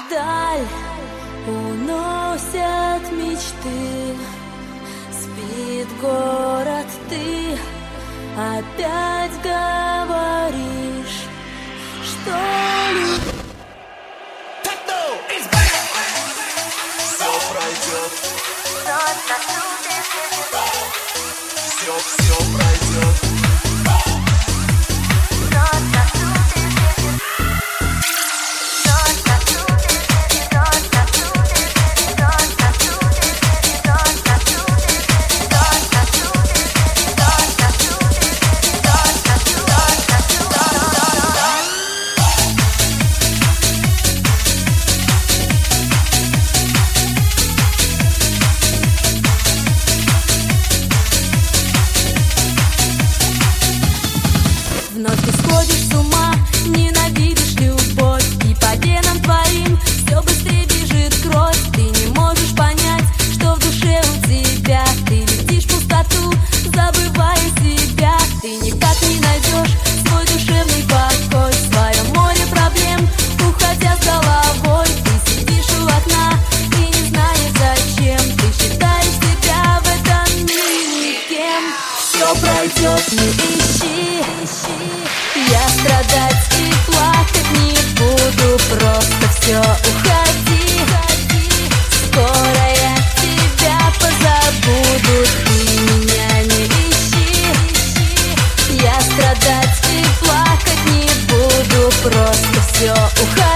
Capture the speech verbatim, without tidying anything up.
Вдаль уносят мечты, спит город, ты опять говоришь, что любовь. Все пройдет, все, все пройдет. Вновь ты сходишь с ума, ненавидишь любовь, и по венам твоим все быстрее бежит кровь. Ты не можешь понять, что в душе у тебя. Ты летишь в пустоту, забывая себя. Ты никак не найдешь свой душевный покой в своем море проблем, уходя с головой. Ты сидишь у окна и не знаешь зачем. Ты считаешь себя в этом мире никем. Все пройдет, не ищи. Я страдать и плакать не буду, просто все, уходи. Скоро я тебя позабуду, ты меня не ищи. Я страдать и плакать не буду, просто все, уходи.